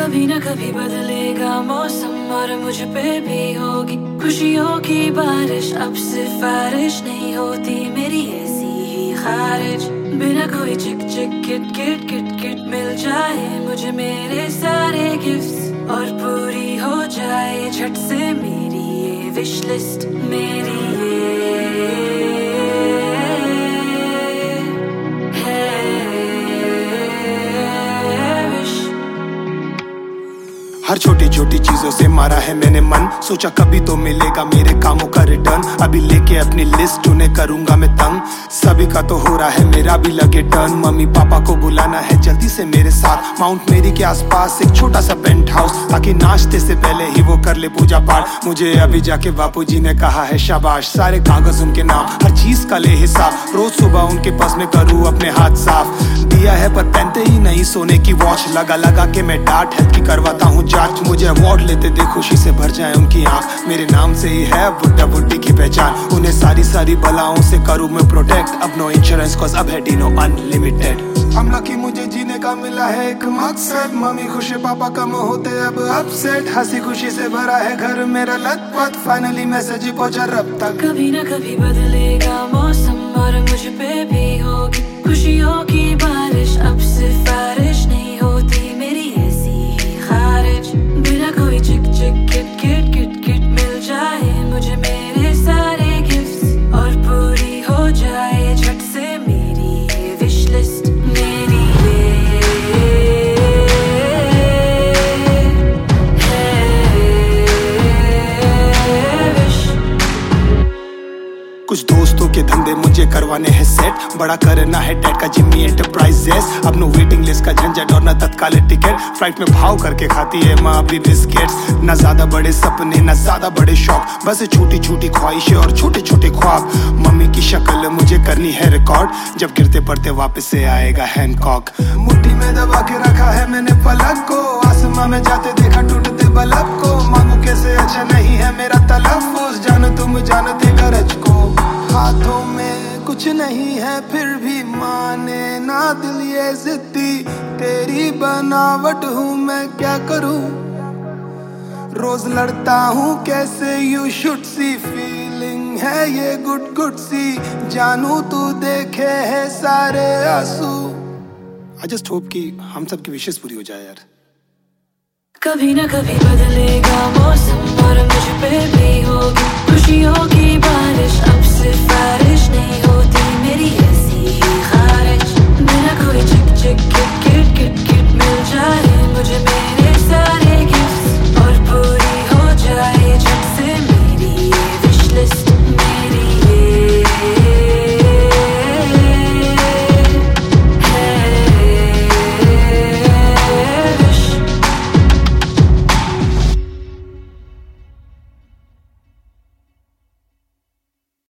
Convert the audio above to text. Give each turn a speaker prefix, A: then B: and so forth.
A: कभी न कभी बदलेगा मौसम और मुझ पे भी होगी खुशियों की बारिश। अब सिफारिश नहीं होती मेरी ऐसी ही खारिज। बिना कोई चिक चिक किट किट किट किट मिल जाए मुझे मेरे सारे गिफ्ट्स और पूरी हो जाए झट से मेरी ये विश लिस्ट। मेरी
B: हर छोटी छोटी चीजों से मारा है मैंने मन, सोचा कभी तो मिलेगा मेरे कामों का रिटर्न। अभी लेके अपनी लिस्ट उन्हें करूंगा मैं तंग, सभी का तो हो रहा है मेरा भी लगे टर्न। मम्मी पापा को बुलाना है जल्दी से मेरे साथ माउंट मेरी के आसपास एक छोटा सा पेंट हाउस, ताकि नाश्ते से पहले ही वो कर ले पूजा पाठ। मुझे अभी जाके बापूजी ने कहा है शाबाश, सारे कागज उनके नाम हर चीज का ले हिसाब। रोज सुबह उनके पास में करूँ अपने हाथ साफ, दिया है पर पहनते ही नहीं सोने की वॉच। लगा लगा के मैं डार्ट हेल्थ की करवाता हूँ जांच, मुझे अवार्ड लेते देख खुशी से भर जाए उनकी आंख। मेरे नाम से ही है बुड्ढा बुड्ढी की पहचान, उन्हें सारी सारी बलाओं से करूँ मैं प्रोटेक्ट। अब नो इंश्योरेंस कॉज अब है डिनो अनलिमिटेड। हम लकी मुझे जीने का मिला है एक मकसद, मम्मी खुश है पापा कम होते अब अपसेट। हंसी खुशी से भरा है घर मेरा लथपथ, फाइनली मैसेज पहुंचा रब तक।
A: कभी न कभी बदलेगा मौसम और मुझ पे भी होगी खुशियों की बारिश। अब सिफारिश नहीं होती मेरी ऐसी ही खारिज। बिना कोई चिक चिक किट किट किट किट मिल जाए मुझे मेरे सारे गिफ्ट्स और पूरी हो जाए झट से मेरी ये विश लिस्ट।
B: कुछ दोस्तों के धंधे मुझे करवाने हैं सेट, बड़ा करना है डैड का जिम्मी एंटरप्राइजेस। अब नो वेटिंग लिस्ट का झंझट और न तत्काल टिकट, फ्लाइट में भाव करके खाती है माँ अभी बिस्किट्स। न ज्यादा बड़े सपने न ज्यादा बड़े शौक, बस छोटी छोटी ख्वाहिशें और छोटे छोटे ख्वाब। मम्मी की शक्ल मुझे करनी है रिकॉर्ड, जब गिरते पड़ते वापस से आएगा हैंकॉक। मुट्ठी में दबा के रखा है मैंने पलक को, आसमां में जाते देखा टूटते बल्ब को। मांगू कैसे अच्छा नहीं है मेरा तलफ्फुज़, जानो तुम जानते गरज को। हाथों में कुछ नहीं है फिर भी माने ना दिल ये जिद्दी, तेरी बनावट हूँ मैं क्या करूँ। रोज लड़ता हूँ कैसे यू शुड सी, फीलिंग है ये गुड गुड सी। जानू तू देखे है सारे आंसू। आई जस्ट होप कि हम सब की विशेष पूरी हो जाए यार।
A: कभी न कभी बदलेगा मौसम